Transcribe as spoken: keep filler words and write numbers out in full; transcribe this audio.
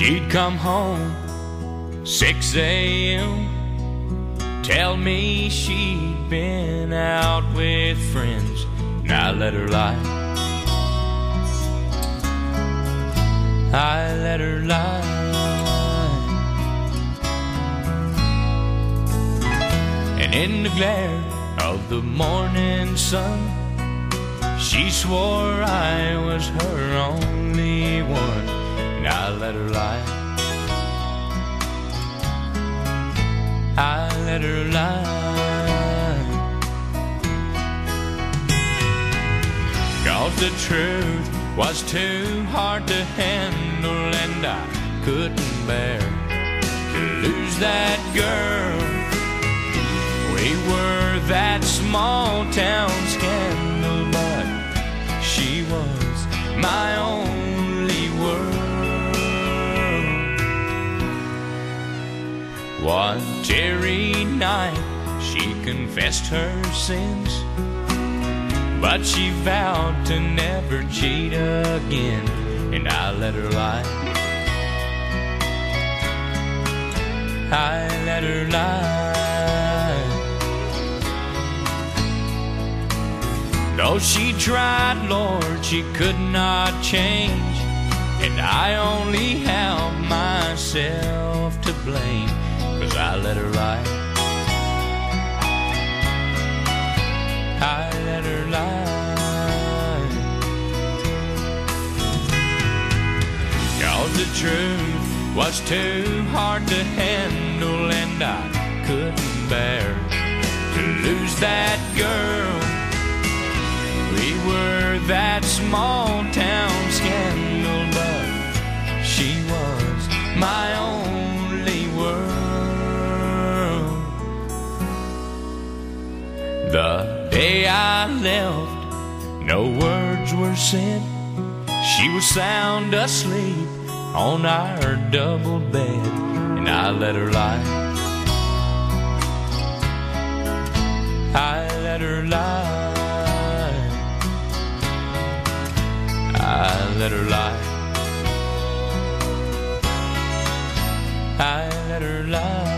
She'd come home six a.m. Tell me she'd been out with friends, and I let her lie. I let her lie. And in the glare of the morning sun, she swore I was her only one, and I let her lie. I let her lie. 'Cause the truth was too hard to handle, and I couldn't bear to lose that girl. We were that small town scandal, but she was my only world. One dreary night she confessed her sins, but she vowed to never cheat again, and I let her lie. I let her lie. Though she tried, Lord, she could not change, and I only have myself to blame, 'cause I let her lie. I let her lie. 'Cause the truth was too hard to handle, and I couldn't bear to lose that girl. We were that small town scandal, but she was my only world. The day I left, no words were said. She was sound asleep on our double bed, and I let her lie. I let her lie. I let her lie. I let her lie.